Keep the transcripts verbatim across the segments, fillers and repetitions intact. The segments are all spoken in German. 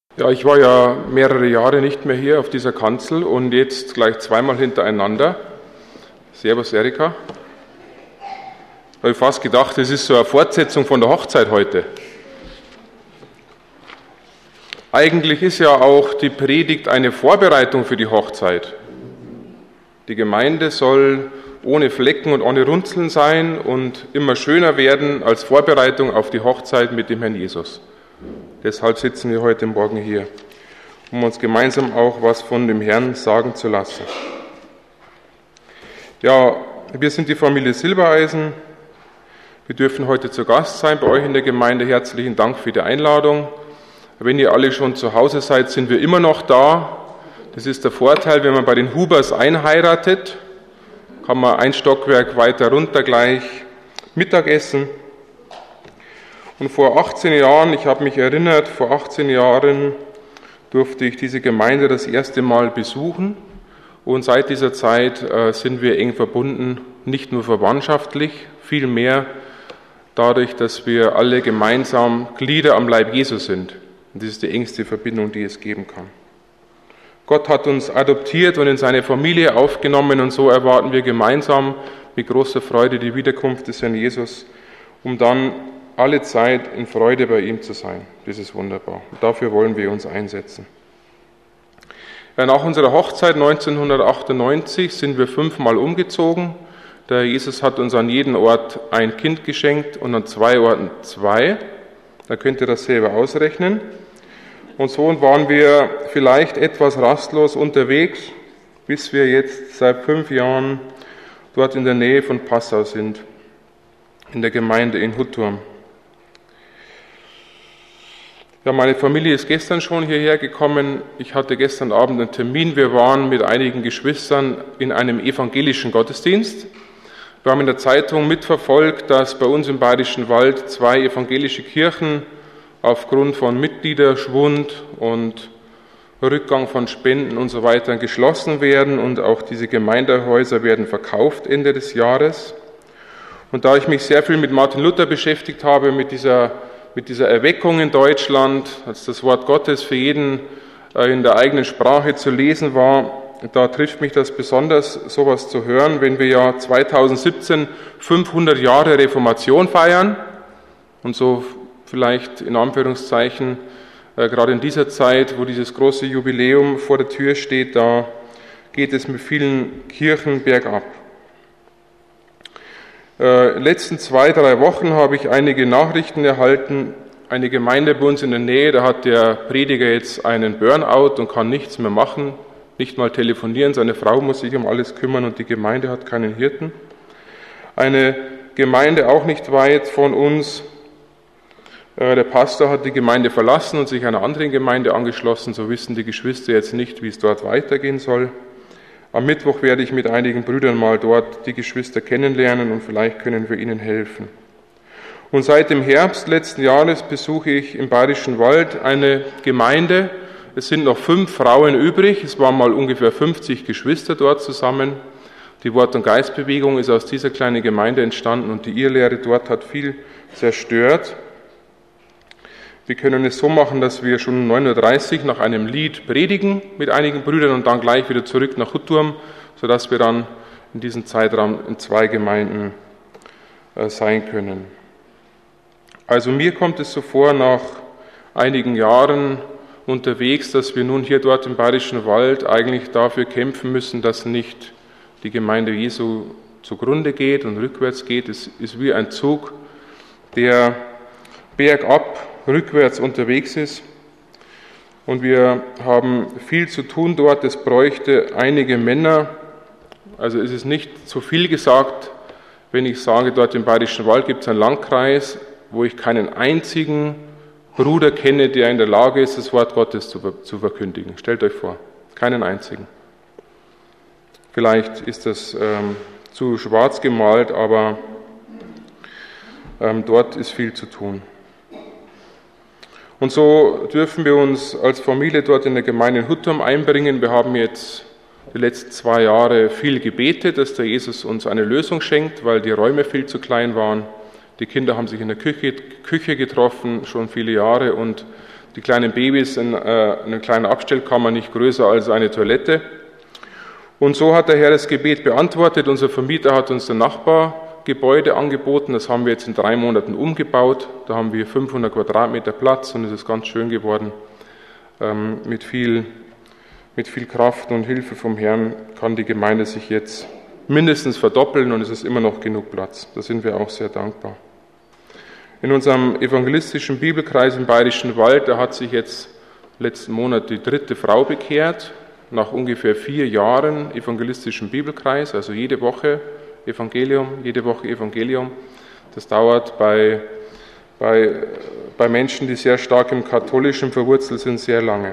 Ja, ich war ja mehrere Jahre nicht mehr hier auf dieser Kanzel und jetzt gleich zweimal hintereinander. Servus Erika. Habe ich fast gedacht, das ist so eine Fortsetzung von der Hochzeit heute. Eigentlich ist ja auch die Predigt eine Vorbereitung für die Hochzeit. Die Gemeinde soll ohne Flecken und ohne Runzeln sein und immer schöner werden als Vorbereitung auf die Hochzeit mit dem Herrn Jesus. Deshalb sitzen wir heute Morgen hier, um uns gemeinsam auch was von dem Herrn sagen zu lassen. Ja, wir sind die Familie Silbereisen. Wir dürfen heute zu Gast sein bei euch in der Gemeinde. Herzlichen Dank für die Einladung. Wenn ihr alle schon zu Hause seid, sind wir immer noch da. Das ist der Vorteil, wenn man bei den Hubers einheiratet, kann man ein Stockwerk weiter runter gleich Mittagessen. Und vor achtzehn Jahren, ich habe mich erinnert, vor achtzehn Jahren durfte ich diese Gemeinde das erste Mal besuchen. Und seit dieser Zeit äh, sind wir eng verbunden, nicht nur verwandtschaftlich, vielmehr dadurch, dass wir alle gemeinsam Glieder am Leib Jesu sind. Und das ist die engste Verbindung, die es geben kann. Gott hat uns adoptiert und in seine Familie aufgenommen und so erwarten wir gemeinsam mit großer Freude die Wiederkunft des Herrn Jesus, um dann alle Zeit in Freude bei ihm zu sein. Das ist wunderbar. Und dafür wollen wir uns einsetzen. Ja, nach unserer Hochzeit neunzehnhundertachtundneunzig sind wir fünfmal umgezogen. Der Herr Jesus hat uns an jedem Ort ein Kind geschenkt und an zwei Orten zwei. Da könnt ihr das selber ausrechnen. Und so waren wir vielleicht etwas rastlos unterwegs, bis wir jetzt seit fünf Jahren dort in der Nähe von Passau sind, in der Gemeinde in Hutturm. Ja, meine Familie ist gestern schon hierher gekommen. Ich hatte gestern Abend einen Termin. Wir waren mit einigen Geschwistern in einem evangelischen Gottesdienst. Wir haben in der Zeitung mitverfolgt, dass bei uns im Bayerischen Wald zwei evangelische Kirchen aufgrund von Mitgliederschwund und Rückgang von Spenden und so weiter geschlossen werden und auch diese Gemeindehäuser werden verkauft Ende des Jahres. Und da ich mich sehr viel mit Martin Luther beschäftigt habe, mit dieser, mit dieser Erweckung in Deutschland, als das Wort Gottes für jeden in der eigenen Sprache zu lesen war, da trifft mich das besonders, sowas zu hören, wenn wir ja zweitausendsiebzehn fünfhundert Jahre Reformation feiern und so vielleicht in Anführungszeichen, äh, gerade in dieser Zeit, wo dieses große Jubiläum vor der Tür steht, da geht es mit vielen Kirchen bergab. Äh, letzten zwei, drei Wochen habe ich einige Nachrichten erhalten. Eine Gemeinde bei uns in der Nähe, da hat der Prediger jetzt einen Burnout und kann nichts mehr machen, nicht mal telefonieren. Seine Frau muss sich um alles kümmern und die Gemeinde hat keinen Hirten. Eine Gemeinde auch nicht weit von uns. Der Pastor hat die Gemeinde verlassen und sich einer anderen Gemeinde angeschlossen. So wissen die Geschwister jetzt nicht, wie es dort weitergehen soll. Am Mittwoch werde ich mit einigen Brüdern mal dort die Geschwister kennenlernen und vielleicht können wir ihnen helfen. Und seit dem Herbst letzten Jahres besuche ich im Bayerischen Wald eine Gemeinde. Es sind noch fünf Frauen übrig. Es waren mal ungefähr fünfzig Geschwister dort zusammen. Die Wort- und Geistbewegung ist aus dieser kleinen Gemeinde entstanden und die Irrlehre dort hat viel zerstört. Wir können es so machen, dass wir schon um neun Uhr dreißig nach einem Lied predigen mit einigen Brüdern und dann gleich wieder zurück nach Hutturm, sodass wir dann in diesem Zeitraum in zwei Gemeinden äh, sein können. Also mir kommt es so vor, nach einigen Jahren unterwegs, dass wir nun hier dort im Bayerischen Wald eigentlich dafür kämpfen müssen, dass nicht die Gemeinde Jesu zugrunde geht und rückwärts geht. Es ist wie ein Zug, der bergab rückwärts unterwegs ist und wir haben viel zu tun dort. Es bräuchte einige Männer, also es ist nicht zu viel gesagt, wenn ich sage, dort im Bayerischen Wald gibt es einen Landkreis, wo ich keinen einzigen Bruder kenne, der in der Lage ist, das Wort Gottes zu, zu verkündigen. Stellt euch vor, keinen einzigen. Vielleicht ist das ähm, zu schwarz gemalt, aber ähm, dort ist viel zu tun. Und so dürfen wir uns als Familie dort in der Gemeinde in Hutturm einbringen. Wir haben jetzt die letzten zwei Jahre viel gebetet, dass der Jesus uns eine Lösung schenkt, weil die Räume viel zu klein waren. Die Kinder haben sich in der Küche, Küche getroffen, schon viele Jahre, und die kleinen Babys in äh, einer kleinen Abstellkammer, nicht größer als eine Toilette. Und so hat der Herr das Gebet beantwortet. Unser Vermieter hat uns ein Nachbargebäude angeboten. Das haben wir jetzt in drei Monaten umgebaut. Da haben wir fünfhundert Quadratmeter Platz und es ist ganz schön geworden. Ähm, mit viel, mit viel Kraft und Hilfe vom Herrn kann die Gemeinde sich jetzt mindestens verdoppeln und es ist immer noch genug Platz. Da sind wir auch sehr dankbar. In unserem evangelistischen Bibelkreis im Bayerischen Wald, da hat sich jetzt letzten Monat die dritte Frau bekehrt, nach ungefähr vier Jahren evangelistischem Bibelkreis, also jede Woche Evangelium, jede Woche Evangelium. Das dauert bei, bei, bei Menschen, die sehr stark im Katholischen verwurzelt sind, sehr lange.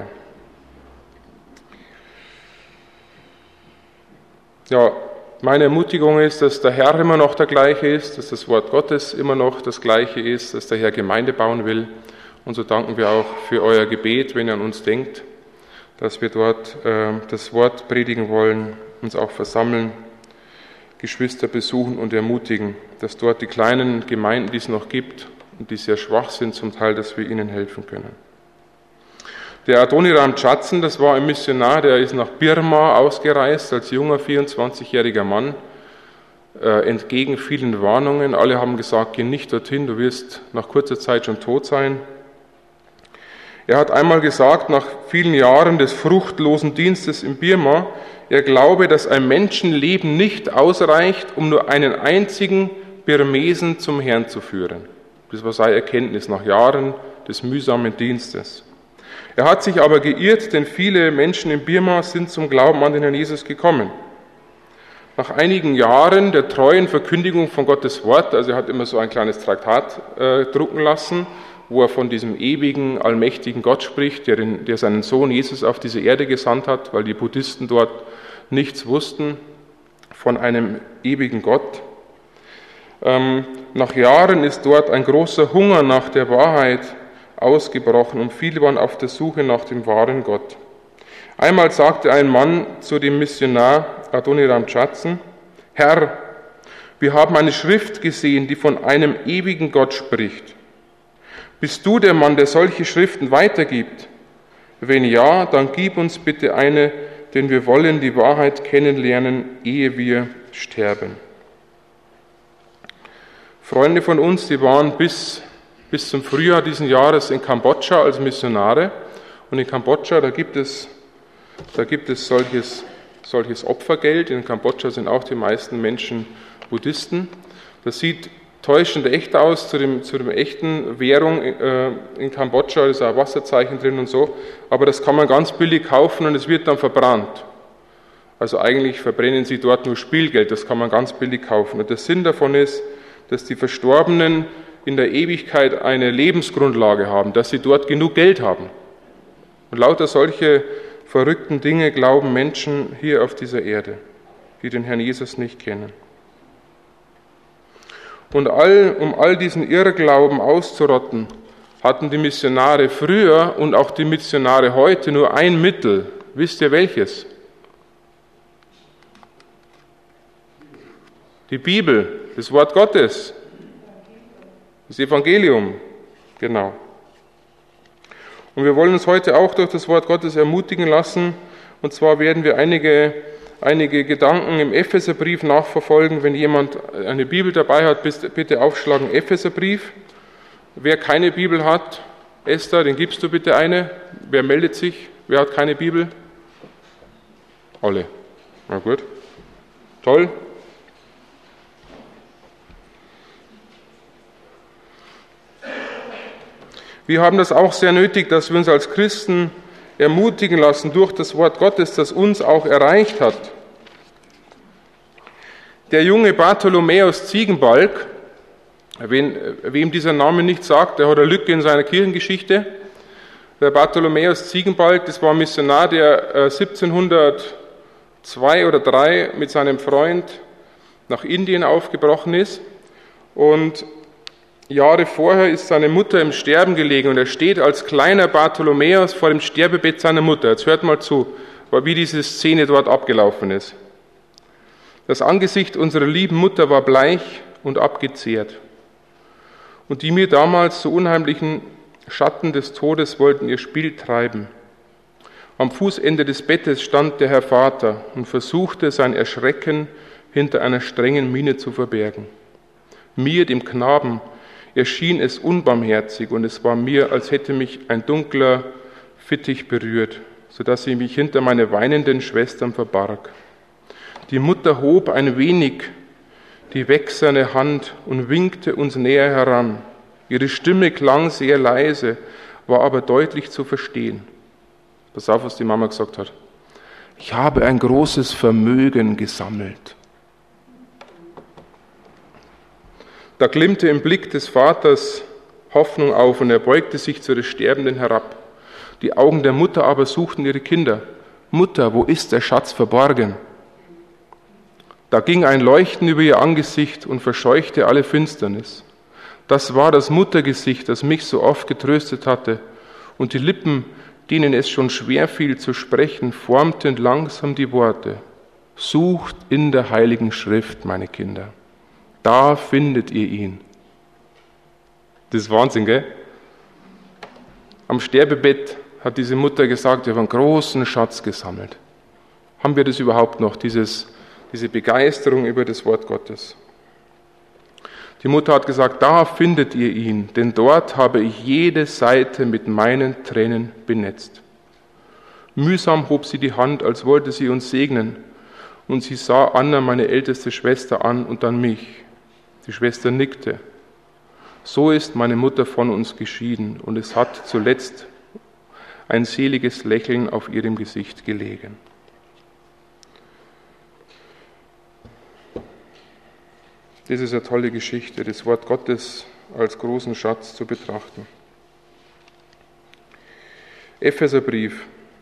Ja, meine Ermutigung ist, dass der Herr immer noch der gleiche ist, dass das Wort Gottes immer noch das gleiche ist, dass der Herr Gemeinde bauen will. Und so danken wir auch für euer Gebet, wenn ihr an uns denkt, dass wir dort äh, das Wort predigen wollen, uns auch versammeln, Geschwister besuchen und ermutigen, dass dort die kleinen Gemeinden, die es noch gibt und die sehr schwach sind zum Teil, dass wir ihnen helfen können. Der Adoniram Chatzen, das war ein Missionar, der ist nach Birma ausgereist als junger vierundzwanzigjähriger Mann, äh, entgegen vielen Warnungen. Alle haben gesagt, geh nicht dorthin, du wirst nach kurzer Zeit schon tot sein. Er hat einmal gesagt, nach vielen Jahren des fruchtlosen Dienstes in Birma, er glaube, dass ein Menschenleben nicht ausreicht, um nur einen einzigen Birmesen zum Herrn zu führen. Das war seine Erkenntnis nach Jahren des mühsamen Dienstes. Er hat sich aber geirrt, denn viele Menschen in Birma sind zum Glauben an den Herrn Jesus gekommen. Nach einigen Jahren der treuen Verkündigung von Gottes Wort, also er hat immer so ein kleines Traktat äh, drucken lassen, wo er von diesem ewigen, allmächtigen Gott spricht, der, den, der seinen Sohn Jesus auf diese Erde gesandt hat, weil die Buddhisten dort nichts wussten von einem ewigen Gott. Ähm, nach Jahren ist dort ein großer Hunger nach der Wahrheit ausgebrochen und viele waren auf der Suche nach dem wahren Gott. Einmal sagte ein Mann zu dem Missionar Adoniram Chatzen: Herr, wir haben eine Schrift gesehen, die von einem ewigen Gott spricht. Bist du der Mann, der solche Schriften weitergibt? Wenn ja, dann gib uns bitte eine, denn wir wollen die Wahrheit kennenlernen, ehe wir sterben. Freunde von uns, die waren bis bis zum Frühjahr diesen Jahres in Kambodscha als Missionare. Und in Kambodscha, da gibt es, da gibt es solches, solches Opfergeld. In Kambodscha sind auch die meisten Menschen Buddhisten. Das sieht täuschend echt aus zu dem, zu dem echten Währung äh, in Kambodscha. Da ist auch ein Wasserzeichen drin und so. Aber das kann man ganz billig kaufen und es wird dann verbrannt. Also eigentlich verbrennen sie dort nur Spielgeld. Das kann man ganz billig kaufen. Und der Sinn davon ist, dass die Verstorbenen in der Ewigkeit eine Lebensgrundlage haben, dass sie dort genug Geld haben. Und lauter solche verrückten Dinge glauben Menschen hier auf dieser Erde, die den Herrn Jesus nicht kennen. Und all, um all diesen Irrglauben auszurotten, hatten die Missionare früher und auch die Missionare heute nur ein Mittel. Wisst ihr welches? Die Bibel, das Wort Gottes. Das Evangelium, genau. Und wir wollen uns heute auch durch das Wort Gottes ermutigen lassen. Und zwar werden wir einige, einige Gedanken im Epheserbrief nachverfolgen. Wenn jemand eine Bibel dabei hat, bitte aufschlagen Epheserbrief. Wer keine Bibel hat, Esther, den gibst du bitte eine. Wer meldet sich? Wer hat keine Bibel? Alle. Na gut. Toll. Wir haben das auch sehr nötig, dass wir uns als Christen ermutigen lassen durch das Wort Gottes, das uns auch erreicht hat. Der junge Bartholomäus Ziegenbalg, wem dieser Name nicht sagt, der hat eine Lücke in seiner Kirchengeschichte. Der Bartholomäus Ziegenbalg, das war ein Missionar, der siebzehnhundertzwei oder drei mit seinem Freund nach Indien aufgebrochen ist. Und Jahre vorher ist seine Mutter im Sterben gelegen und er steht als kleiner Bartholomäus vor dem Sterbebett seiner Mutter. Jetzt hört mal zu, wie diese Szene dort abgelaufen ist. Das Angesicht unserer lieben Mutter war bleich und abgezehrt. Und die mir damals so unheimlichen Schatten des Todes wollten ihr Spiel treiben. Am Fußende des Bettes stand der Herr Vater und versuchte, sein Erschrecken hinter einer strengen Miene zu verbergen. Mir, dem Knaben, erschien es unbarmherzig und es war mir, als hätte mich ein dunkler Fittich berührt, sodass ich mich hinter meine weinenden Schwestern verbarg. Die Mutter hob ein wenig die wächserne Hand und winkte uns näher heran. Ihre Stimme klang sehr leise, war aber deutlich zu verstehen. Pass auf, was die Mama gesagt hat. Ich habe ein großes Vermögen gesammelt. Da glimmte im Blick des Vaters Hoffnung auf und er beugte sich zu der Sterbenden herab. Die Augen der Mutter aber suchten ihre Kinder. Mutter, wo ist der Schatz verborgen? Da ging ein Leuchten über ihr Angesicht und verscheuchte alle Finsternis. Das war das Muttergesicht, das mich so oft getröstet hatte, und die Lippen, denen es schon schwer fiel zu sprechen, formten langsam die Worte. Sucht in der Heiligen Schrift, meine Kinder. Da findet ihr ihn. Das ist Wahnsinn, gell? Am Sterbebett hat diese Mutter gesagt, wir haben einen großen Schatz gesammelt. Haben wir das überhaupt noch, dieses, diese Begeisterung über das Wort Gottes? Die Mutter hat gesagt, da findet ihr ihn, denn dort habe ich jede Seite mit meinen Tränen benetzt. Mühsam hob sie die Hand, als wollte sie uns segnen, und sie sah Anna, meine älteste Schwester, an und dann mich. Die Schwester nickte. So ist meine Mutter von uns geschieden, und es hat zuletzt ein seliges Lächeln auf ihrem Gesicht gelegen. Das ist eine tolle Geschichte, das Wort Gottes als großen Schatz zu betrachten. Epheserbrief.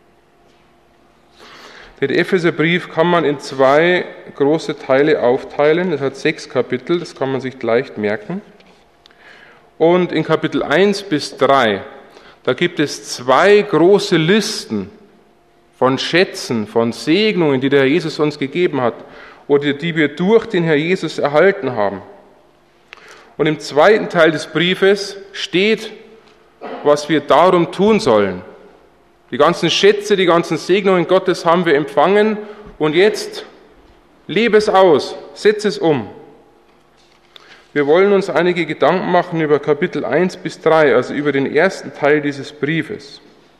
Den Epheserbrief kann man in zwei große Teile aufteilen. Es hat sechs Kapitel, das kann man sich leicht merken. Und in Kapitel eins bis drei, da gibt es zwei große Listen von Schätzen, von Segnungen, die der Herr Jesus uns gegeben hat oder die wir durch den Herr Jesus erhalten haben. Und im zweiten Teil des Briefes steht, was wir darum tun sollen. Die ganzen Schätze, die ganzen Segnungen Gottes haben wir empfangen und jetzt lebe es aus, setze es um. Wir wollen uns einige Gedanken machen über Kapitel eins bis drei, also über den ersten Teil dieses Briefes.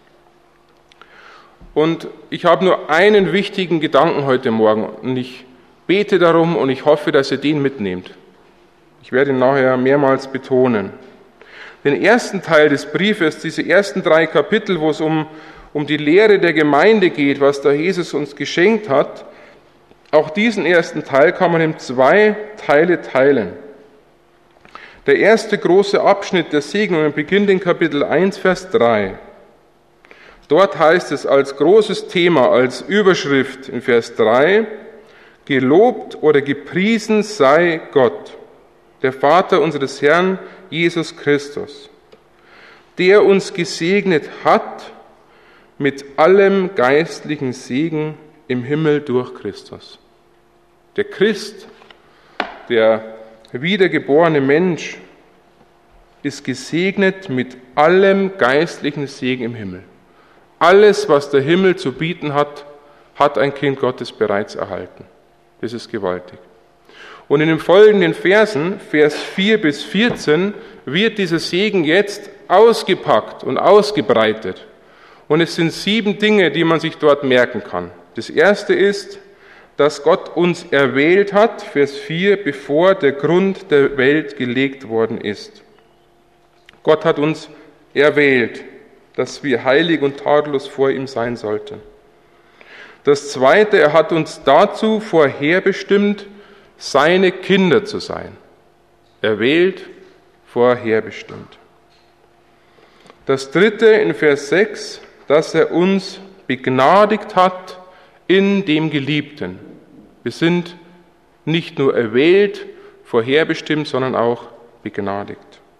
Und ich habe nur einen wichtigen Gedanken heute Morgen und ich bete darum und ich hoffe, dass ihr den mitnehmt. Ich werde ihn nachher mehrmals betonen. Den ersten Teil des Briefes, diese ersten drei Kapitel, wo es um, um die Lehre der Gemeinde geht, was der Jesus uns geschenkt hat, auch diesen ersten Teil kann man in zwei Teile teilen. Der erste große Abschnitt der Segnungen beginnt in Kapitel eins, Vers drei. Dort heißt es als großes Thema, als Überschrift in Vers drei, gelobt oder gepriesen sei Gott, der Vater unseres Herrn Jesus Christus, der uns gesegnet hat mit allem geistlichen Segen im Himmel durch Christus. Der Christ, der wiedergeborene Mensch, ist gesegnet mit allem geistlichen Segen im Himmel. Alles, was der Himmel zu bieten hat, hat ein Kind Gottes bereits erhalten. Das ist gewaltig. Und in den folgenden Versen, Vers vier bis vierzehn, wird dieser Segen jetzt ausgepackt und ausgebreitet. Und es sind sieben Dinge, die man sich dort merken kann. Das erste ist, dass Gott uns erwählt hat, Vers vier, bevor der Grund der Welt gelegt worden ist. Gott hat uns erwählt, dass wir heilig und tadellos vor ihm sein sollten. Das zweite, er hat uns dazu vorherbestimmt, seine Kinder zu sein. Erwählt, vorherbestimmt. Das dritte in Vers sechs, dass er uns begnadigt hat in dem Geliebten. Wir sind nicht nur erwählt, vorherbestimmt, sondern auch begnadigt.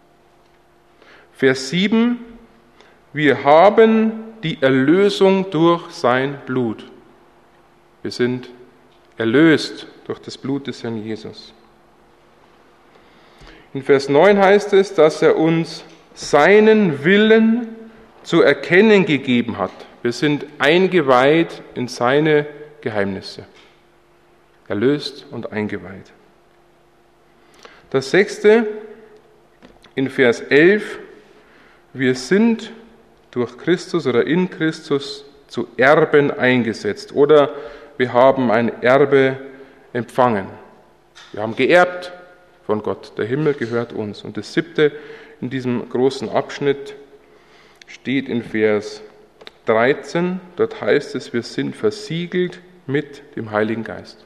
Vers sieben, wir haben die Erlösung durch sein Blut. Wir sind erlöst durch das Blut des Herrn Jesus. In Vers neun heißt es, dass er uns seinen Willen zu erkennen gegeben hat. Wir sind eingeweiht in seine Geheimnisse. Erlöst und eingeweiht. Das sechste, in Vers elf, wir sind durch Christus oder in Christus zu Erben eingesetzt oder wir haben ein Erbe empfangen. Wir haben geerbt von Gott. Der Himmel gehört uns. Und das siebte in diesem großen Abschnitt steht in Vers dreizehn. Dort heißt es, wir sind versiegelt mit dem Heiligen Geist.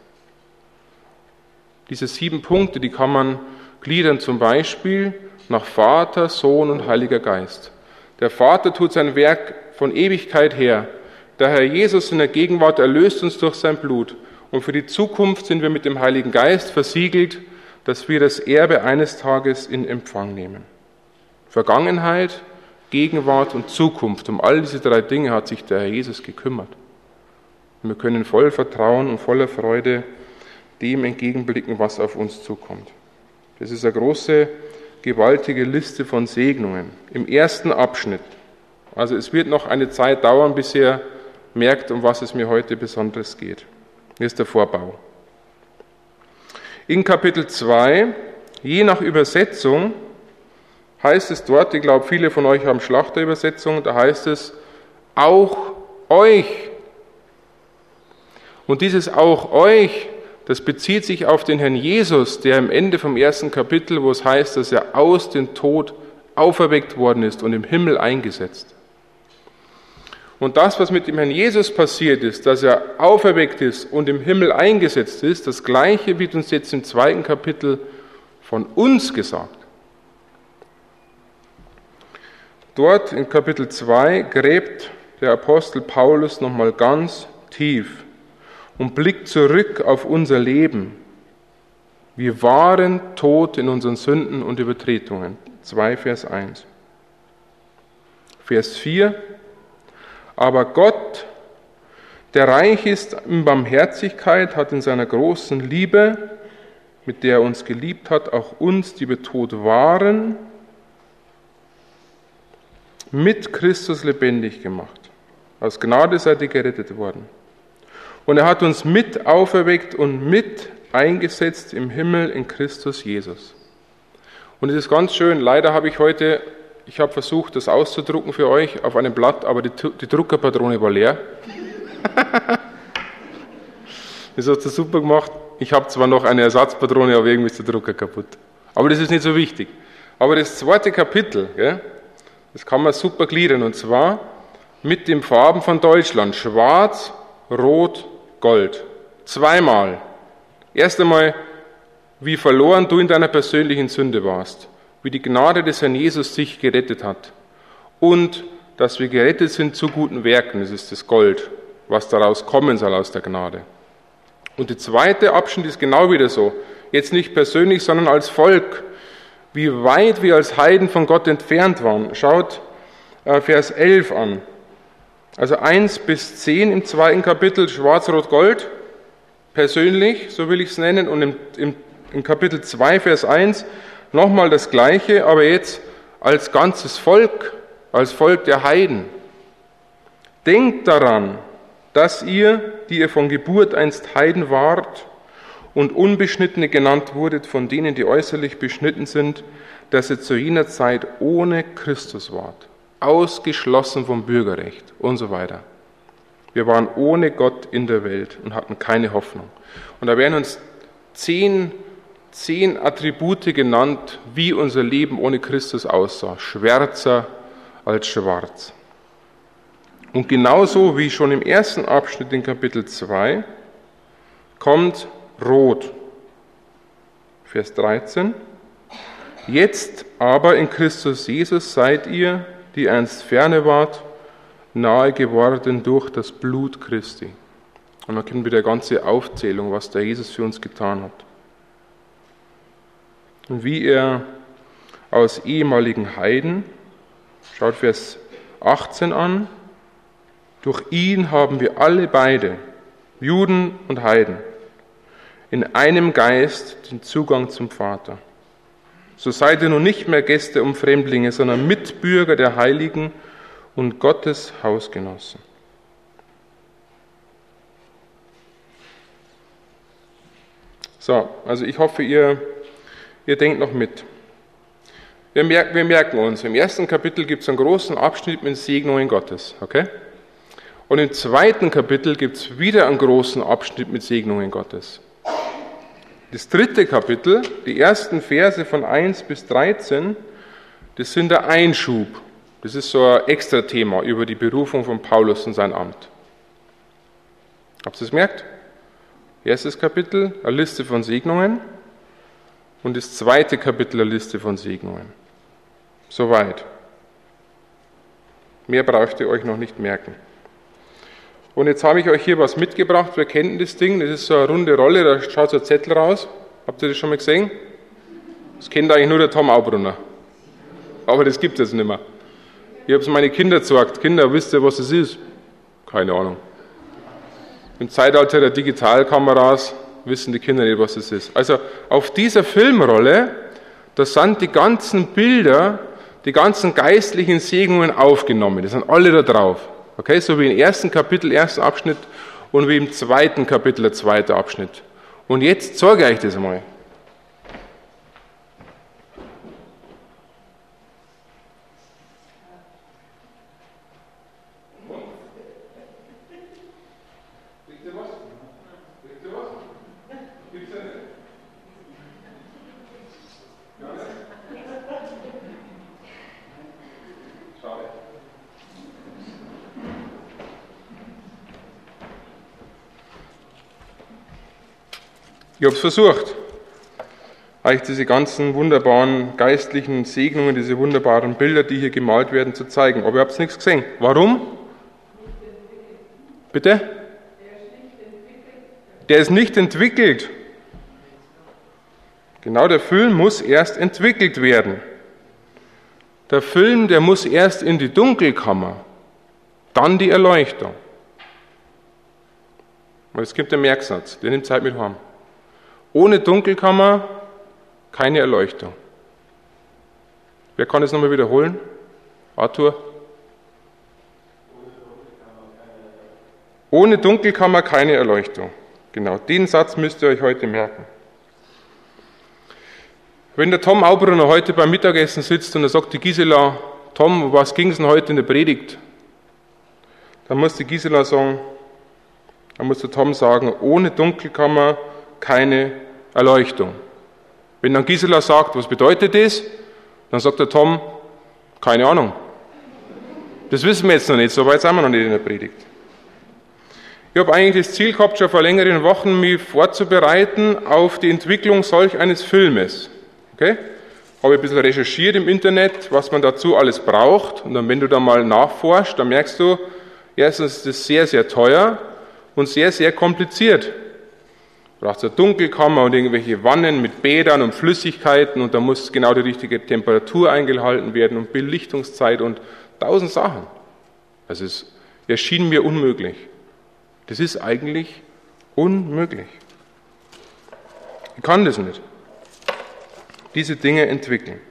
Diese sieben Punkte, die kann man gliedern zum Beispiel nach Vater, Sohn und Heiliger Geist. Der Vater tut sein Werk von Ewigkeit her. Der Herr Jesus in der Gegenwart erlöst uns durch sein Blut. Und für die Zukunft sind wir mit dem Heiligen Geist versiegelt, dass wir das Erbe eines Tages in Empfang nehmen. Vergangenheit, Gegenwart und Zukunft. Um all diese drei Dinge hat sich der Herr Jesus gekümmert. Und wir können voll Vertrauen und voller Freude dem entgegenblicken, was auf uns zukommt. Das ist eine große, gewaltige Liste von Segnungen. Im ersten Abschnitt, also es wird noch eine Zeit dauern, bis ihr merkt, um was es mir heute besonders geht. Hier ist der Vorbau. In Kapitel zwei, je nach Übersetzung, heißt es dort, ich glaube, viele von euch haben Schlachterübersetzung, da heißt es, auch euch. Und dieses auch euch, das bezieht sich auf den Herrn Jesus, der am Ende vom ersten Kapitel, wo es heißt, dass er aus dem Tod auferweckt worden ist und im Himmel eingesetzt. Und das, was mit dem Herrn Jesus passiert ist, dass er auferweckt ist und im Himmel eingesetzt ist, das Gleiche wird uns jetzt im zweiten Kapitel von uns gesagt. Dort in Kapitel zwei gräbt der Apostel Paulus nochmal ganz tief und blickt zurück auf unser Leben. Wir waren tot in unseren Sünden und Übertretungen. zwei Vers eins. Vers vier. Aber Gott, der reich ist in Barmherzigkeit, hat in seiner großen Liebe, mit der er uns geliebt hat, auch uns, die wir tot waren, mit Christus lebendig gemacht. Aus Gnade seid ihr gerettet worden. Und er hat uns mit auferweckt und mit eingesetzt im Himmel in Christus Jesus. Und es ist ganz schön, leider habe ich heute, ich habe versucht, das auszudrucken für euch auf einem Blatt, aber die, die Druckerpatrone war leer. Das hast du super gemacht. Ich habe zwar noch eine Ersatzpatrone, aber irgendwie ist der Drucker kaputt. Aber das ist nicht so wichtig. Aber das zweite Kapitel, gell, das kann man super gliedern, und zwar mit den Farben von Deutschland. Schwarz, Rot, Gold. Zweimal. Erst einmal, wie verloren du in deiner persönlichen Sünde warst. Wie die Gnade des Herrn Jesus dich gerettet hat. Und dass wir gerettet sind zu guten Werken. Das ist das Gold, was daraus kommen soll aus der Gnade. Und der zweite Abschnitt ist genau wieder so. Jetzt nicht persönlich, sondern als Volk. Wie weit wir als Heiden von Gott entfernt waren. Schaut äh, Vers elf an. Also eins bis zehn im zweiten Kapitel, Schwarz, Rot, Gold, persönlich, so will ich es nennen, und im, im, im Kapitel zwei, Vers eins, nochmal das Gleiche, aber jetzt als ganzes Volk, als Volk der Heiden. Denkt daran, dass ihr, die ihr von Geburt einst Heiden wart und Unbeschnittene genannt wurdet, von denen, die äußerlich beschnitten sind, dass ihr zu jener Zeit ohne Christus wart. Ausgeschlossen vom Bürgerrecht und so weiter. Wir waren ohne Gott in der Welt und hatten keine Hoffnung. Und da werden uns zehn, zehn Attribute genannt, wie unser Leben ohne Christus aussah. Schwärzer als schwarz. Und genauso wie schon im ersten Abschnitt in Kapitel zwei kommt Rot. Vers dreizehn. Jetzt aber in Christus Jesus seid ihr, die einst ferne wart, nahe geworden durch das Blut Christi. Und dann kommt wieder eine ganze Aufzählung, was der Jesus für uns getan hat. Und wie er aus ehemaligen Heiden, schaut Vers achtzehn an, durch ihn haben wir alle beide, Juden und Heiden, in einem Geist den Zugang zum Vater. So seid ihr nun nicht mehr Gäste und Fremdlinge, sondern Mitbürger der Heiligen und Gottes Hausgenossen. So, also ich hoffe, ihr, ihr denkt noch mit. Wir merken, wir merken uns, im ersten Kapitel gibt es einen großen Abschnitt mit Segnungen Gottes, okay? Und im zweiten Kapitel gibt es wieder einen großen Abschnitt mit Segnungen Gottes. Das dritte Kapitel, die ersten Verse von eins bis dreizehn, das sind der Einschub. Das ist so ein extra Thema über die Berufung von Paulus und sein Amt. Habt ihr es gemerkt? Erstes Kapitel, eine Liste von Segnungen und das zweite Kapitel, eine Liste von Segnungen. Soweit. Mehr braucht ihr euch noch nicht merken. Und jetzt habe ich euch hier was mitgebracht. Wir kennen das Ding. Das ist so eine runde Rolle. Da schaut so ein Zettel raus. Habt ihr das schon mal gesehen? Das kennt eigentlich nur der Tom Aubrunner. Aber das gibt es nicht mehr. Ich habe es meine Kinder gesagt. Kinder, wisst ihr, was das ist? Keine Ahnung. Im Zeitalter der Digitalkameras wissen die Kinder nicht, was das ist. Also auf dieser Filmrolle, da sind die ganzen Bilder, die ganzen geistlichen Segnungen aufgenommen. Die sind alle da drauf. Okay, so wie im ersten Kapitel, erster Abschnitt und wie im zweiten Kapitel, der zweite Abschnitt. Und jetzt zeige ich euch das mal. Ich habe es versucht, euch diese ganzen wunderbaren geistlichen Segnungen, diese wunderbaren Bilder, die hier gemalt werden, zu zeigen. Aber ihr habt nichts gesehen. Warum? Bitte? Der ist nicht entwickelt. Genau, der Film muss erst entwickelt werden. Der Film, der muss erst in die Dunkelkammer, dann die Erleuchtung. Und es gibt einen Merksatz, der nimmt Zeit mit heim. Ohne Dunkelkammer keine Erleuchtung. Wer kann das nochmal wiederholen? Arthur? Ohne Dunkelkammer keine Erleuchtung. Genau, den Satz müsst ihr euch heute merken. Wenn der Tom Aubrunner heute beim Mittagessen sitzt und er sagt, die Gisela, Tom, was ging es denn heute in der Predigt? Dann muss die Gisela sagen, dann muss der Tom sagen, ohne Dunkelkammer keine Erleuchtung. Wenn dann Gisela sagt, was bedeutet das? Dann sagt der Tom, keine Ahnung. Das wissen wir jetzt noch nicht, so weit sind wir noch nicht in der Predigt. Ich habe eigentlich das Ziel gehabt, schon vor längeren Wochen mich vorzubereiten auf die Entwicklung solch eines Filmes. Okay? Habe ein bisschen recherchiert im Internet, was man dazu alles braucht. Und dann, wenn du da mal nachforschst, dann merkst du, erstens ist es sehr, sehr teuer und sehr, sehr kompliziert. Du brauchst eine Dunkelkammer und irgendwelche Wannen mit Bädern und Flüssigkeiten und da muss genau die richtige Temperatur eingehalten werden und Belichtungszeit und tausend Sachen. Das ist, erschien mir unmöglich. Das ist eigentlich unmöglich. Ich kann das nicht. Diese Dinge entwickeln.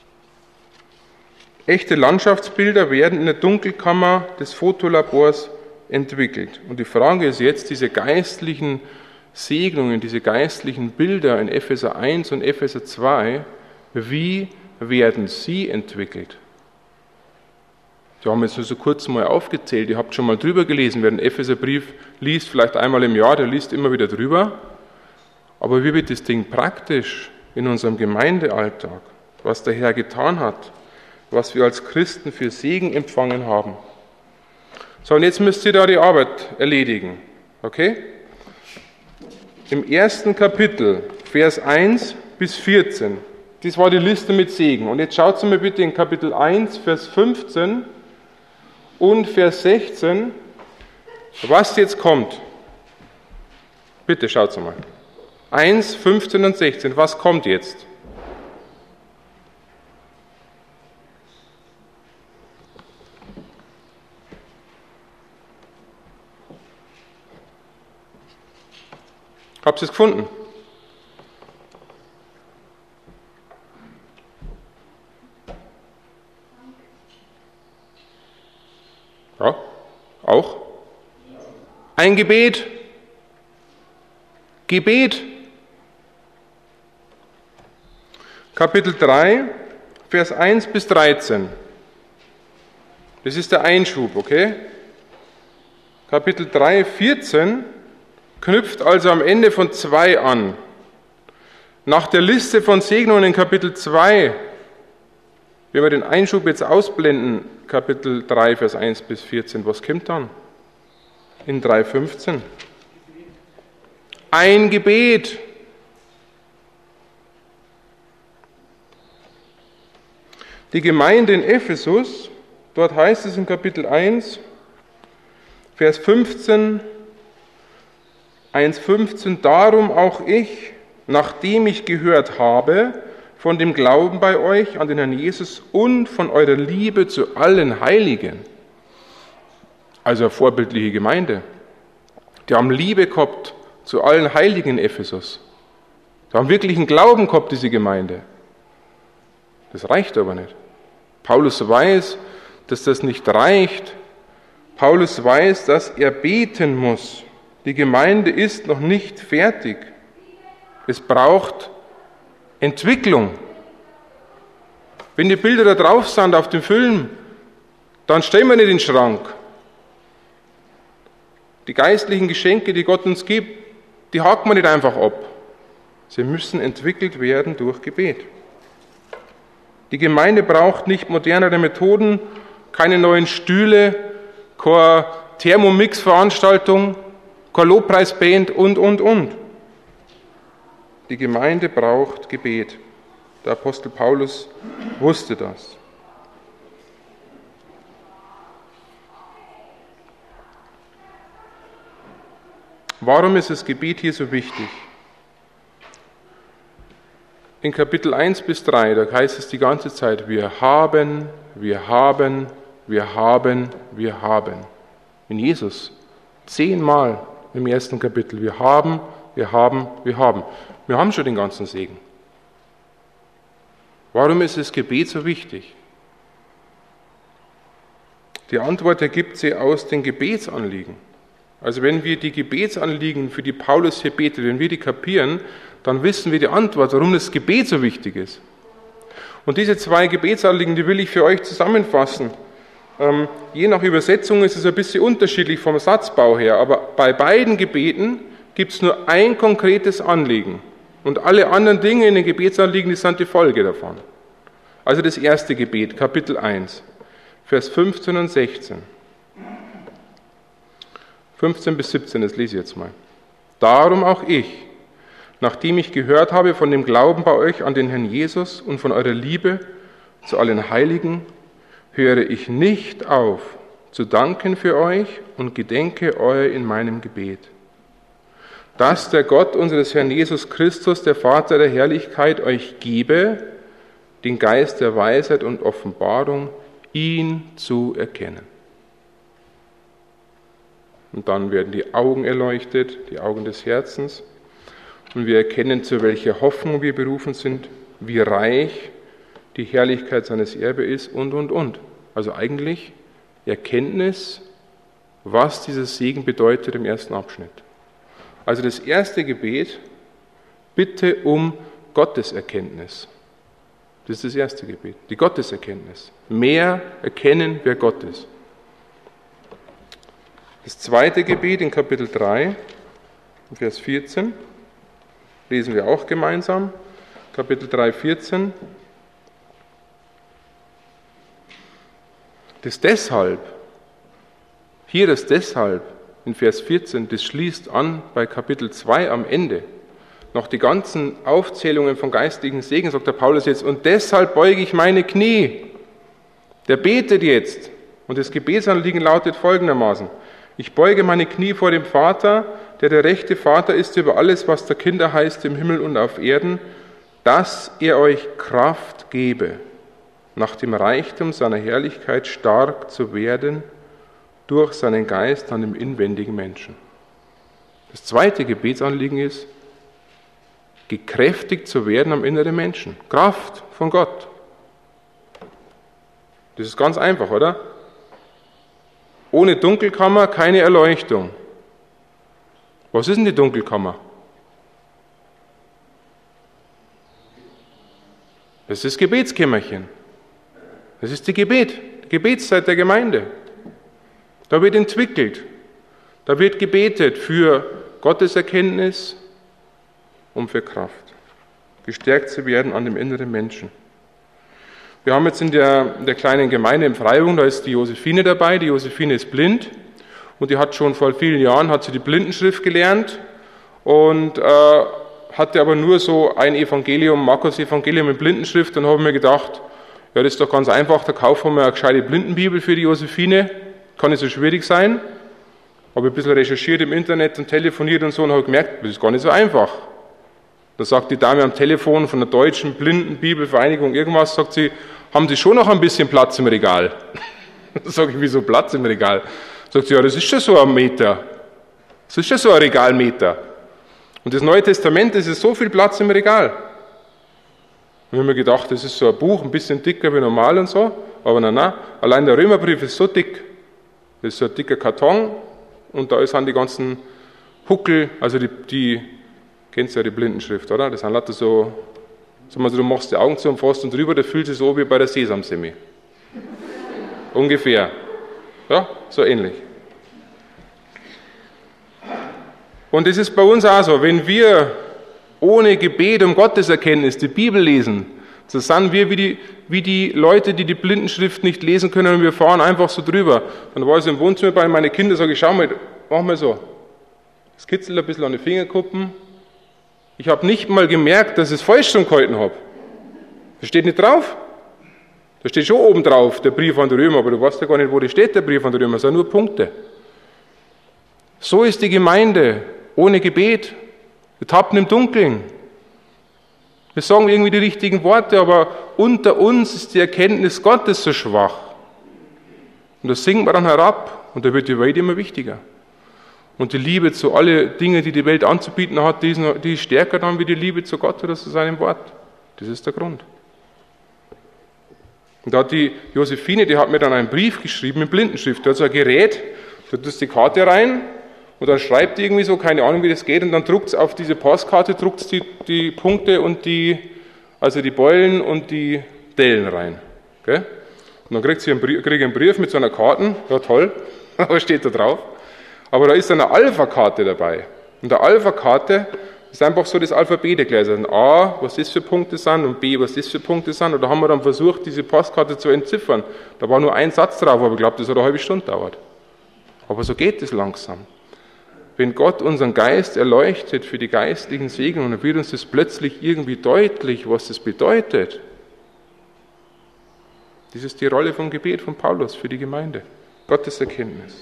Echte Landschaftsbilder werden in der Dunkelkammer des Fotolabors entwickelt. Und die Frage ist jetzt, diese geistlichen Segnungen, diese geistlichen Bilder in Epheser eins und Epheser zwei, wie werden sie entwickelt? Die haben jetzt nur so kurz mal aufgezählt, ihr habt schon mal drüber gelesen, wer den Epheserbrief liest, vielleicht einmal im Jahr, der liest immer wieder drüber. Aber wie wird das Ding praktisch in unserem Gemeindealltag? Was der Herr getan hat, was wir als Christen für Segen empfangen haben. So, und jetzt müsst ihr da die Arbeit erledigen. Okay? Im ersten Kapitel, Vers eins bis vierzehn, das war die Liste mit Segen. Und jetzt schaut mir bitte in Kapitel eins, Vers fünfzehn und Vers sechzehn, was jetzt kommt. Bitte schaut mal. eins, fünfzehn und sechzehn, was kommt jetzt? Habt ihr es gefunden? Ja, auch. Ein Gebet. Gebet. Kapitel drei, Vers eins bis dreizehn. Das ist der Einschub, okay? Kapitel drei, vierzehn knüpft also am Ende von zwei an. Nach der Liste von Segnungen in Kapitel zwei, wenn wir den Einschub jetzt ausblenden, Kapitel drei, Vers eins bis vierzehn, was kommt dann? In drei, fünfzehn. Ein Gebet. Die Gemeinde in Ephesus, dort heißt es in Kapitel eins, Vers fünfzehn, eins fünfzehn, darum auch ich, nachdem ich gehört habe von dem Glauben bei euch an den Herrn Jesus und von eurer Liebe zu allen Heiligen. Also eine vorbildliche Gemeinde. Die haben Liebe gehabt zu allen Heiligen in Ephesus. Die haben wirklich einen Glauben gehabt, diese Gemeinde. Das reicht aber nicht. Paulus weiß, dass das nicht reicht. Paulus weiß, dass er beten muss. Die Gemeinde ist noch nicht fertig. Es braucht Entwicklung. Wenn die Bilder da drauf sind auf dem Film, dann stellen wir nicht in den Schrank. Die geistlichen Geschenke, die Gott uns gibt, die haken wir nicht einfach ab. Sie müssen entwickelt werden durch Gebet. Die Gemeinde braucht nicht modernere Methoden, keine neuen Stühle, keine Thermomix-Veranstaltung, keine Lobpreisband und, und, und. Die Gemeinde braucht Gebet. Der Apostel Paulus wusste das. Warum ist das Gebet hier so wichtig? In Kapitel eins bis drei, da heißt es die ganze Zeit, wir haben, wir haben, wir haben, wir haben. In Jesus. Zehnmal im ersten Kapitel. Wir haben, wir haben, wir haben. Wir haben schon den ganzen Segen. Warum ist das Gebet so wichtig? Die Antwort ergibt sie aus den Gebetsanliegen. Also wenn wir die Gebetsanliegen, für die Paulus hier betet, wenn wir die kapieren, dann wissen wir die Antwort, warum das Gebet so wichtig ist. Und diese zwei Gebetsanliegen, die will ich für euch zusammenfassen. Ähm, je nach Übersetzung ist es ein bisschen unterschiedlich vom Satzbau her, aber bei beiden Gebeten gibt es nur ein konkretes Anliegen. Und alle anderen Dinge in den Gebetsanliegen, die sind die Folge davon. Also das erste Gebet, Kapitel eins, Vers fünfzehn und sechzehn. fünfzehn bis siebzehn, das lese ich jetzt mal. Darum auch ich, nachdem ich gehört habe von dem Glauben bei euch an den Herrn Jesus und von eurer Liebe zu allen Heiligen, höre ich nicht auf, zu danken für euch und gedenke euer in meinem Gebet. Dass der Gott unseres Herrn Jesus Christus, der Vater der Herrlichkeit, euch gebe, den Geist der Weisheit und Offenbarung, ihn zu erkennen. Und dann werden die Augen erleuchtet, die Augen des Herzens. Und wir erkennen, zu welcher Hoffnung wir berufen sind, wie reich die Herrlichkeit seines Erbes ist und, und, und. Also eigentlich Erkenntnis, was dieser Segen bedeutet im ersten Abschnitt. Also das erste Gebet, bitte um Gotteserkenntnis. Das ist das erste Gebet, die Gotteserkenntnis. Mehr erkennen, wer Gott ist. Das zweite Gebet in Kapitel drei, Vers vierzehn, lesen wir auch gemeinsam. Kapitel drei, vierzehn. Das deshalb, hier das deshalb, in Vers vierzehn, das schließt an bei Kapitel zwei am Ende. Noch die ganzen Aufzählungen von geistlichen Segen, sagt der Paulus jetzt, und deshalb beuge ich meine Knie. Der betet jetzt. Und das Gebetsanliegen lautet folgendermaßen: Ich beuge meine Knie vor dem Vater, der der rechte Vater ist über alles, was der Kinder heißt im Himmel und auf Erden, dass er euch Kraft gebe, nach dem Reichtum seiner Herrlichkeit stark zu werden, durch seinen Geist an dem inwendigen Menschen. Das zweite Gebetsanliegen ist, gekräftigt zu werden am inneren Menschen. Kraft von Gott. Das ist ganz einfach, oder? Ohne Dunkelkammer keine Erleuchtung. Was ist denn die Dunkelkammer? Das ist das Gebetskämmerchen. Das ist die Gebet, die Gebetszeit der Gemeinde. Da wird entwickelt, da wird gebetet für Gotteserkenntnis und für Kraft. Gestärkt zu werden an dem inneren Menschen. Wir haben jetzt in der, der kleinen Gemeinde in Freiburg, da ist die Josephine dabei. Die Josephine ist blind und die hat schon vor vielen Jahren hat sie die Blindenschrift gelernt und äh, hatte aber nur so ein Evangelium, Markus Evangelium in Blindenschrift. Dann habe ich mir gedacht, ja, das ist doch ganz einfach, da kaufen wir eine gescheite Blindenbibel für die Josephine. Kann nicht so schwierig sein. Habe ein bisschen recherchiert im Internet und telefoniert und so und habe gemerkt, das ist gar nicht so einfach. Da sagt die Dame am Telefon von der Deutschen Blindenbibelvereinigung irgendwas, sagt sie, haben Sie schon noch ein bisschen Platz im Regal? Da sage ich, wieso Platz im Regal? Sagt sie, ja, das ist schon so ein Meter. Das ist schon so ein Regalmeter. Und das Neue Testament, das ist so viel Platz im Regal. Und ich habe mir gedacht, das ist so ein Buch, ein bisschen dicker wie normal und so. Aber nein, nein, allein der Römerbrief ist so dick. Das ist so ein dicker Karton und da sind die ganzen Huckel, also die, die kennst du ja die Blindenschrift, oder? Das sind lauter so, sag mal so, du machst die Augen zu und fährst und drüber, da fühlt sich so wie bei der Sesamsemi. Ungefähr. Ja, so ähnlich. Und es ist bei uns auch so, wenn wir ohne Gebet um Gotteserkenntnis die Bibel lesen, so sind wir wie die, wie die Leute, die die Blindenschrift nicht lesen können und wir fahren einfach so drüber. Dann war ich im Wohnzimmer bei meinen Kindern, sage ich, schau mal, mach mal so. Das kitzelt ein bisschen an die Fingerkuppen. Ich habe nicht mal gemerkt, dass ich es falsch schon gehalten habe. Das steht nicht drauf. Da steht schon oben drauf, der Brief an die Römer, aber du weißt ja gar nicht, wo das steht, der Brief an die Römer, es sind nur Punkte. So ist die Gemeinde, ohne Gebet. Wir tappen im Dunkeln. Wir sagen irgendwie die richtigen Worte, aber unter uns ist die Erkenntnis Gottes so schwach. Und das sinkt man dann herab und da wird die Welt immer wichtiger. Und die Liebe zu allen Dingen, die die Welt anzubieten hat, die ist, noch, die ist stärker dann wie die Liebe zu Gott oder zu seinem Wort. Das ist der Grund. Und da hat die Josephine, die hat mir dann einen Brief geschrieben in Blindenschrift. Da hat so ein Gerät, da tust die Karte rein und dann schreibt die irgendwie so, keine Ahnung wie das geht, und dann druckt es auf diese Postkarte, druckt die, die Punkte und die, also die Beulen und die Dellen rein. Okay? Und dann kriegt sie einen Brief, krieg einen Brief mit so einer Karte, ja toll, was steht da drauf? Aber da ist eine Alpha-Karte dabei. Und der Alpha-Karte ist einfach so das Alphabet erklärt. Also A, was das für Punkte sind, und B, was das für Punkte sind. Und da haben wir dann versucht, diese Postkarte zu entziffern. Da war nur ein Satz drauf, aber ich glaube, das hat eine halbe Stunde gedauert. Aber so geht es langsam. Wenn Gott unseren Geist erleuchtet für die geistlichen Segnungen, dann wird uns das plötzlich irgendwie deutlich, was das bedeutet. Das ist die Rolle vom Gebet von Paulus für die Gemeinde. Gottes Erkenntnis.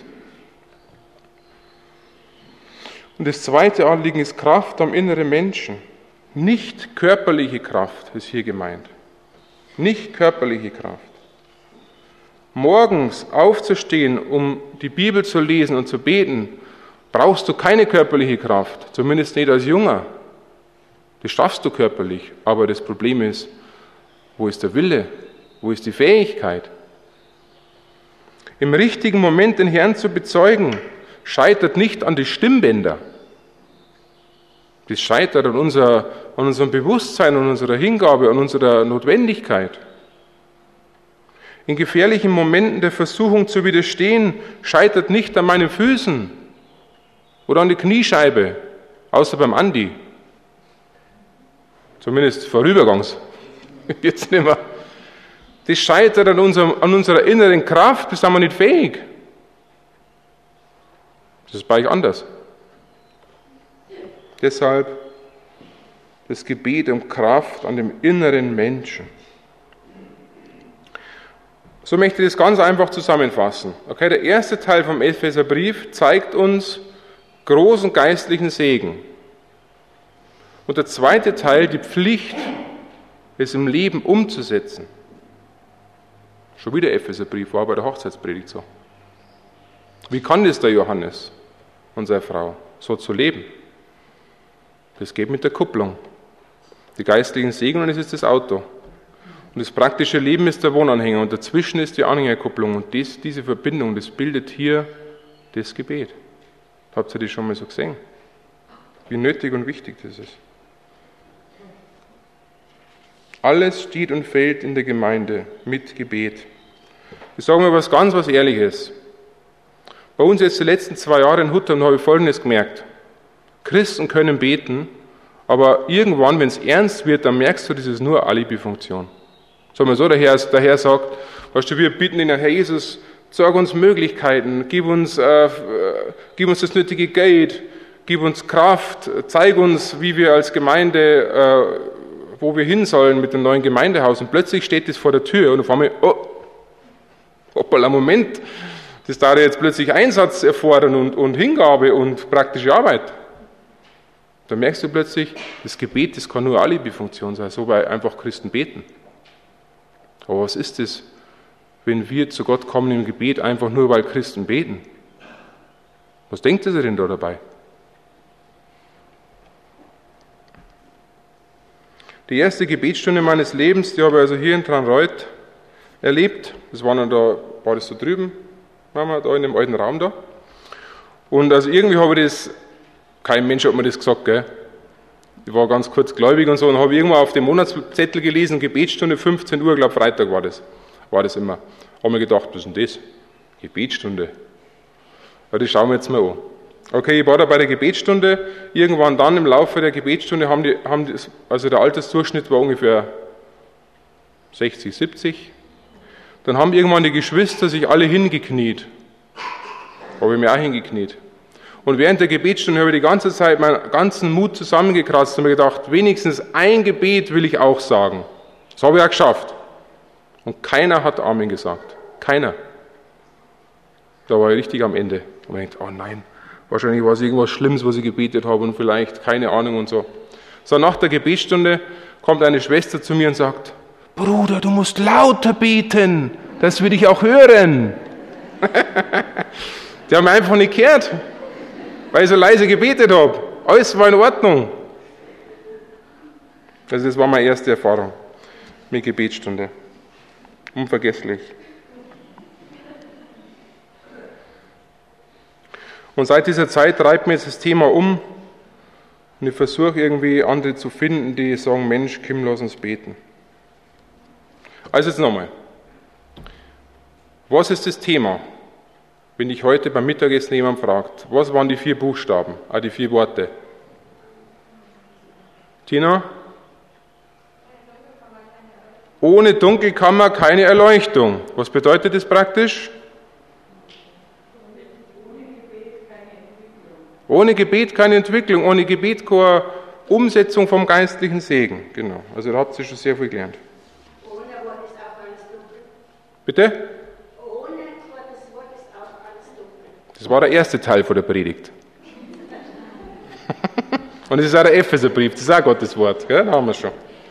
Und das zweite Anliegen ist Kraft am inneren Menschen. Nicht körperliche Kraft ist hier gemeint. Nicht körperliche Kraft. Morgens aufzustehen, um die Bibel zu lesen und zu beten, brauchst du keine körperliche Kraft, zumindest nicht als Junger. Das schaffst du körperlich, aber das Problem ist, wo ist der Wille? Wo ist die Fähigkeit? Im richtigen Moment den Herrn zu bezeugen, scheitert nicht an die Stimmbänder. Das scheitert an, unser, an unserem Bewusstsein, an unserer Hingabe, an unserer Notwendigkeit. In gefährlichen Momenten der Versuchung zu widerstehen, scheitert nicht an meinen Füßen oder an die Kniescheibe, außer beim Andi. Zumindest vorübergangs. Jetzt nicht mehr. Das scheitert an, unserem, an unserer inneren Kraft, das sind wir nicht fähig. Das ist bei euch anders. Deshalb das Gebet um Kraft an dem inneren Menschen. So möchte ich das ganz einfach zusammenfassen. Okay, der erste Teil vom Epheserbrief zeigt uns großen geistlichen Segen. Und der zweite Teil die Pflicht, es im Leben umzusetzen. Schon wieder Epheserbrief, war bei der Hochzeitspredigt so. Wie kann das der Johannes und seine Frau, so zu leben? Das geht mit der Kupplung. Die geistlichen Segen, und es ist das Auto. Und das praktische Leben ist der Wohnanhänger und dazwischen ist die Anhängerkupplung. Und das, diese Verbindung, das bildet hier das Gebet. Habt ihr das schon mal so gesehen? Wie nötig und wichtig das ist. Alles steht und fällt in der Gemeinde mit Gebet. Ich sage mal was ganz was Ehrliches. Bei uns jetzt die letzten zwei Jahre in Huttem habe ich Folgendes gemerkt. Christen können beten, aber irgendwann, wenn es ernst wird, dann merkst du, das ist nur Alibi-Funktion. Sagen wir so, der Herr, der Herr sagt, weißt du, wir bitten den Herr Jesus, sag uns Möglichkeiten, gib uns, äh, gib uns das nötige Geld, gib uns Kraft, zeig uns, wie wir als Gemeinde, äh, wo wir hin sollen mit dem neuen Gemeindehaus. Und plötzlich steht das vor der Tür und auf einmal, oh, hoppala, Moment, das darf jetzt plötzlich Einsatz erfordern und, und Hingabe und praktische Arbeit. Da merkst du plötzlich, das Gebet, das kann nur Alibi-Funktion sein, so weil einfach Christen beten. Aber was ist es, wenn wir zu Gott kommen im Gebet, einfach nur weil Christen beten? Was denkt ihr denn da dabei? Die erste Gebetsstunde meines Lebens, die habe ich also hier in Tranreuth erlebt. Das war dann da, war das so drüben, waren wir da in dem alten Raum da. Und also irgendwie habe ich das, kein Mensch hat mir das gesagt, gell. Ich war ganz kurz gläubig und so und habe irgendwann auf dem Monatszettel gelesen, Gebetsstunde fünfzehn Uhr, ich glaube Freitag war das, war das immer. Habe mir gedacht, was ist denn das? Gebetsstunde. Ja, das schauen wir jetzt mal an. Okay, ich war da bei der Gebetsstunde, irgendwann dann im Laufe der Gebetsstunde haben die, haben die, also der Altersdurchschnitt war ungefähr sechzig, siebzig. Dann haben irgendwann die Geschwister sich alle hingekniet. Habe ich mir auch hingekniet. Und während der Gebetsstunde habe ich die ganze Zeit meinen ganzen Mut zusammengekratzt und mir gedacht, wenigstens ein Gebet will ich auch sagen. Das habe ich auch geschafft. Und keiner hat Amen gesagt. Keiner. Da war ich richtig am Ende. Und ich dachte, oh nein, wahrscheinlich war es irgendwas Schlimmes, was ich gebetet habe und vielleicht keine Ahnung und so. So, nach der Gebetsstunde kommt eine Schwester zu mir und sagt, Bruder, du musst lauter beten, dass wir dich auch hören. Die haben mich einfach nicht gehört, weil ich so leise gebetet habe. Alles war in Ordnung. Also das war meine erste Erfahrung mit Gebetsstunde. Unvergesslich. Und seit dieser Zeit treibt mir jetzt das Thema um und ich versuche irgendwie andere zu finden, die sagen, Mensch, Kim, lass uns beten. Also jetzt nochmal. Was ist das Thema? Wenn dich heute beim Mittagessen jemand fragt, was waren die vier Buchstaben, ah, die vier Worte? Tina? Ohne Dunkelkammer keine Erleuchtung. Was bedeutet das praktisch? Ohne Gebet keine Entwicklung, ohne Gebet keine Umsetzung vom geistlichen Segen. Genau, also da habt ihr schon sehr viel gelernt. Ohne Wort ist auch alles dunkel. Bitte? Ohne Gottes Wort ist auch alles dunkel. Das war der erste Teil von der Predigt. Und es ist auch der Epheserbrief, das ist auch Gottes Wort, gell? Da haben wir schon.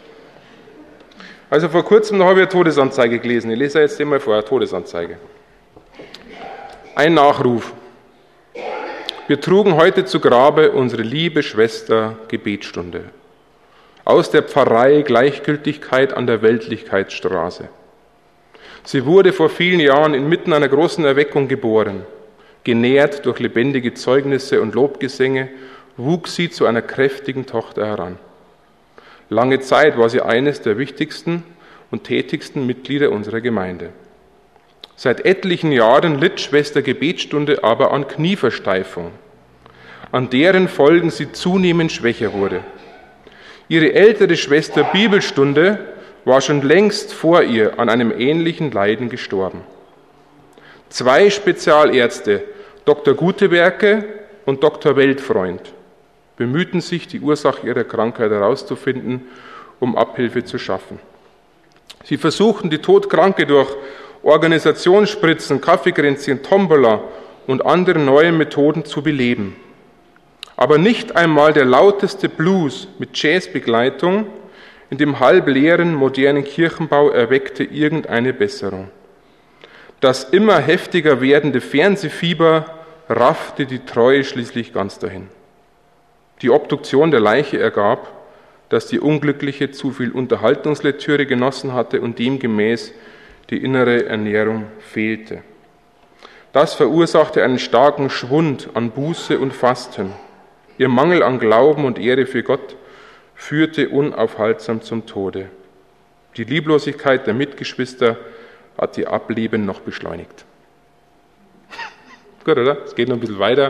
Also vor kurzem habe ich eine Todesanzeige gelesen. Ich lese jetzt einmal vor, eine Todesanzeige. Ein Nachruf. Wir trugen heute zu Grabe unsere liebe Schwester Gebetsstunde aus der Pfarrei Gleichgültigkeit an der Weltlichkeitsstraße. Sie wurde vor vielen Jahren inmitten einer großen Erweckung geboren. Genährt durch lebendige Zeugnisse und Lobgesänge wuchs sie zu einer kräftigen Tochter heran. Lange Zeit war sie eines der wichtigsten und tätigsten Mitglieder unserer Gemeinde. Seit etlichen Jahren litt Schwester Gebetsstunde aber an Knieversteifung, an deren Folgen sie zunehmend schwächer wurde. Ihre ältere Schwester Bibelstunde war schon längst vor ihr an einem ähnlichen Leiden gestorben. Zwei Spezialärzte, Doktor Gutewerke und Doktor Weltfreund, bemühten sich, die Ursache ihrer Krankheit herauszufinden, um Abhilfe zu schaffen. Sie versuchten, die Todkranke durch Organisationsspritzen, Kaffeekränzchen, Tombola und andere neue Methoden zu beleben. Aber nicht einmal der lauteste Blues mit Jazzbegleitung in dem halbleeren modernen Kirchenbau erweckte irgendeine Besserung. Das immer heftiger werdende Fernsehfieber raffte die Treue schließlich ganz dahin. Die Obduktion der Leiche ergab, dass die Unglückliche zu viel Unterhaltungslektüre genossen hatte und demgemäß die innere Ernährung fehlte. Das verursachte einen starken Schwund an Buße und Fasten. Ihr Mangel an Glauben und Ehre für Gott führte unaufhaltsam zum Tode. Die Lieblosigkeit der Mitgeschwister hat ihr Ableben noch beschleunigt. Gut, oder? Es geht noch ein bisschen weiter.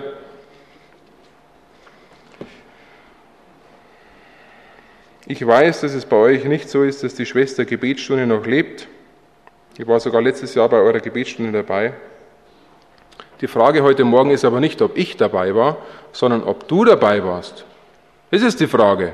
Ich weiß, dass es bei euch nicht so ist, dass die Schwester Gebetsstunde noch lebt. Ich war sogar letztes Jahr bei eurer Gebetsstunde dabei. Die Frage heute Morgen ist aber nicht, ob ich dabei war, sondern ob du dabei warst. Das ist die Frage.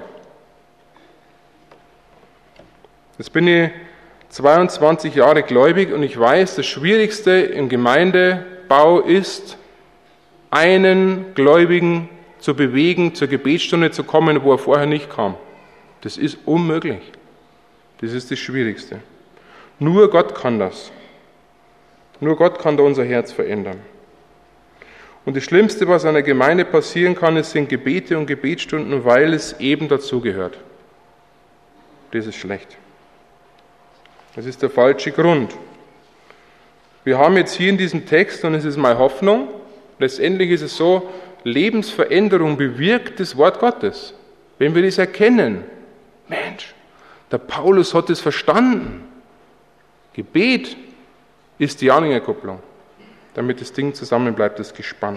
Jetzt bin ich zweiundzwanzig Jahre gläubig und ich weiß, das Schwierigste im Gemeindebau ist, einen Gläubigen zu bewegen, zur Gebetsstunde zu kommen, wo er vorher nicht kam. Das ist unmöglich. Das ist das Schwierigste. Nur Gott kann das. Nur Gott kann da unser Herz verändern. Und das Schlimmste, was einer Gemeinde passieren kann, es sind Gebete und Gebetsstunden, weil es eben dazugehört. Das ist schlecht. Das ist der falsche Grund. Wir haben jetzt hier in diesem Text, und es ist meine Hoffnung, letztendlich ist es so, Lebensveränderung bewirkt das Wort Gottes. Wenn wir das erkennen, Mensch, der Paulus hat es verstanden. Gebet ist die Anhängerkupplung, damit das Ding zusammenbleibt, das Gespann.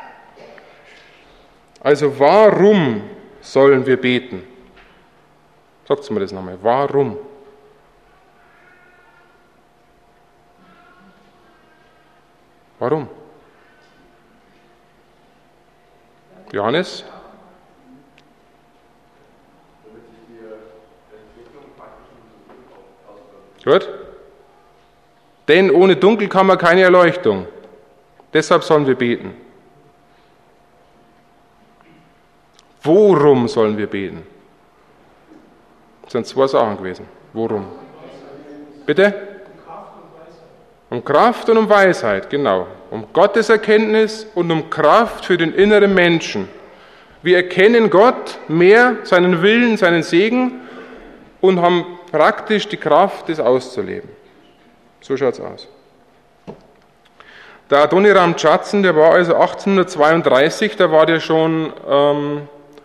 Also warum sollen wir beten? Sagt mir das nochmal. Warum? Warum? Johannes? Gut? Denn ohne Dunkel kann man keine Erleuchtung. Deshalb sollen wir beten. Worum sollen wir beten? Das sind zwei Sachen gewesen. Worum? Bitte? Um Kraft und um Weisheit, genau. Um Gottes Erkenntnis und um Kraft für den inneren Menschen. Wir erkennen Gott mehr, seinen Willen, seinen Segen und haben praktisch die Kraft, das auszuleben. So schaut es aus. Der Adoniram Judson, der war also achtzehnhundertzweiunddreißig, da war der schon ähm,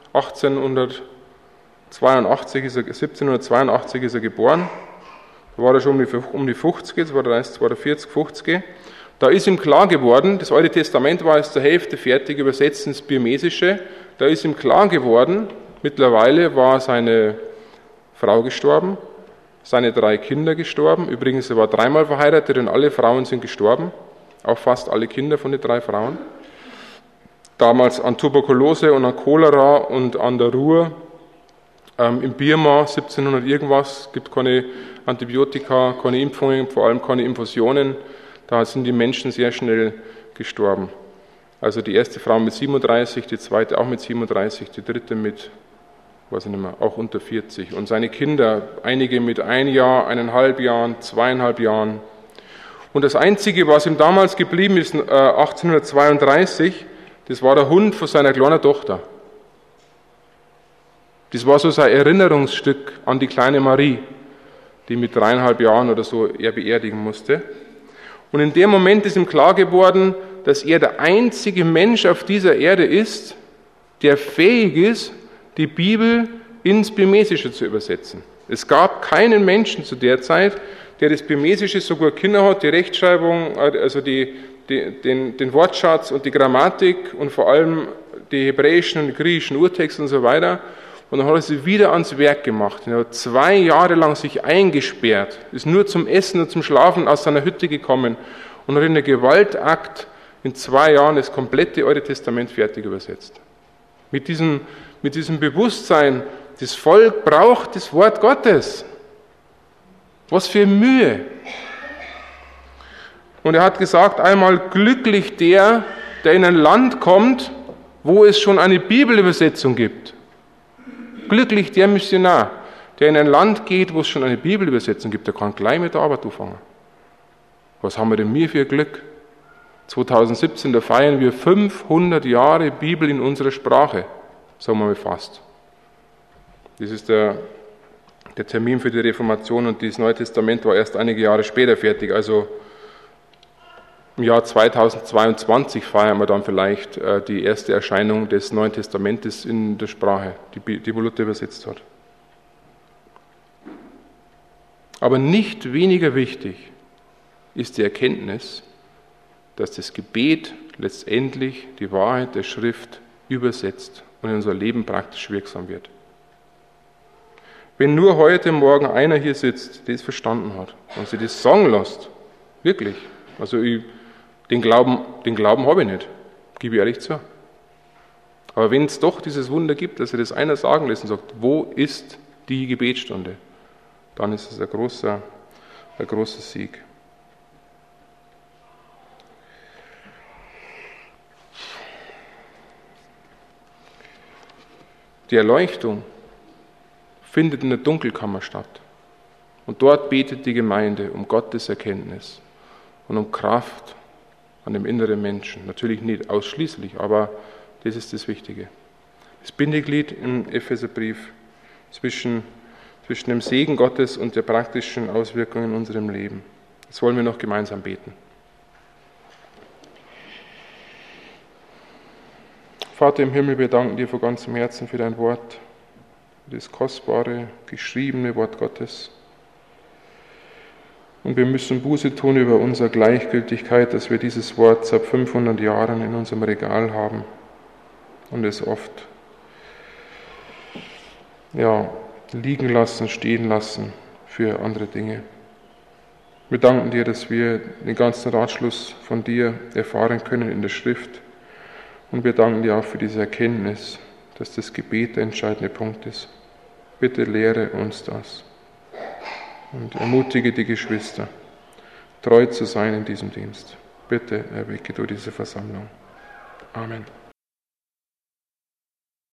achtzehnhundertzweiundachtzig, ist er, siebzehnhundertzweiundachtzig ist er geboren. Da war er schon um die, um die fünfzig, das war der vierzig, fünfzig. Da ist ihm klar geworden, das Alte Testament war jetzt zur Hälfte fertig, übersetzt ins Birmesische. Da ist ihm klar geworden, mittlerweile war seine Frau gestorben, seine drei Kinder gestorben. Übrigens, er war dreimal verheiratet und alle Frauen sind gestorben, auch fast alle Kinder von den drei Frauen. Damals an Tuberkulose und an Cholera und an der Ruhr. Ähm, in Birma siebzehnhundert irgendwas, gibt keine Antibiotika, keine Impfungen, vor allem keine Infusionen. Da sind die Menschen sehr schnell gestorben. Also die erste Frau mit siebenunddreißig, die zweite auch mit siebenunddreißig, die dritte mit, weiß ich nicht mehr, auch unter vierzig. Und seine Kinder, einige mit ein Jahr, eineinhalb Jahren, zweieinhalb Jahren. Und das Einzige, was ihm damals geblieben ist, äh, achtzehnhundertzweiunddreißig, das war der Hund von seiner kleinen Tochter. Das war so sein Erinnerungsstück an die kleine Marie, die mit dreieinhalb Jahren oder so er beerdigen musste. Und in dem Moment ist ihm klar geworden, dass er der einzige Mensch auf dieser Erde ist, der fähig ist, die Bibel ins Birmesische zu übersetzen. Es gab keinen Menschen zu der Zeit, der das Birmesische so gut Kinder hat, die Rechtschreibung, also die, die, den, den Wortschatz und die Grammatik und vor allem die hebräischen und die griechischen Urtexte und so weiter. Und dann hat er sich wieder ans Werk gemacht. Er hat zwei Jahre lang sich eingesperrt, ist nur zum Essen und zum Schlafen aus seiner Hütte gekommen und hat in der Gewaltakt in zwei Jahren das komplette Alte Testament fertig übersetzt. Mit diesem, mit diesem Bewusstsein, das Volk braucht das Wort Gottes. Was für Mühe. Und er hat gesagt, einmal glücklich der, der in ein Land kommt, wo es schon eine Bibelübersetzung gibt. Glücklich der Missionar, der in ein Land geht, wo es schon eine Bibelübersetzung gibt, der kann gleich mit der Arbeit anfangen. Was haben wir denn mir für Glück? zweitausendsiebzehn, da feiern wir fünfhundert Jahre Bibel in unserer Sprache, sagen wir mal fast. Das ist der, der Termin für die Reformation und das Neue Testament war erst einige Jahre später fertig. Also im Jahr zweitausendzweiundzwanzig feiern wir dann vielleicht äh, die erste Erscheinung des Neuen Testamentes in der Sprache, die, die Luther übersetzt hat. Aber nicht weniger wichtig ist die Erkenntnis, dass das Gebet letztendlich die Wahrheit der Schrift übersetzt und in unser Leben praktisch wirksam wird. Wenn nur heute Morgen einer hier sitzt, der es verstanden hat und sich das sagen lässt, wirklich, also ich, den Glauben, den Glauben habe ich nicht, gebe ich ehrlich zu. Aber wenn es doch dieses Wunder gibt, dass er das einer sagen lässt und sagt, wo ist die Gebetsstunde, dann ist es ein großer, ein großer Sieg. Die Erleuchtung findet in der Dunkelkammer statt. Und dort betet die Gemeinde um Gottes Erkenntnis und um Kraft an dem inneren Menschen. Natürlich nicht ausschließlich, aber das ist das Wichtige. Das Bindeglied im Epheserbrief zwischen, zwischen dem Segen Gottes und der praktischen Auswirkungen in unserem Leben. Jetzt wollen wir noch gemeinsam beten. Vater im Himmel, wir danken dir von ganzem Herzen für dein Wort, für das kostbare, geschriebene Wort Gottes. Und wir müssen Buße tun über unsere Gleichgültigkeit, dass wir dieses Wort seit fünfhundert Jahren in unserem Regal haben und es oft ja, liegen lassen, stehen lassen für andere Dinge. Wir danken dir, dass wir den ganzen Ratschluss von dir erfahren können in der Schrift. Und wir danken dir auch für diese Erkenntnis, dass das Gebet der entscheidende Punkt ist. Bitte lehre uns das und ermutige die Geschwister, treu zu sein in diesem Dienst. Bitte erwecke du diese Versammlung. Amen.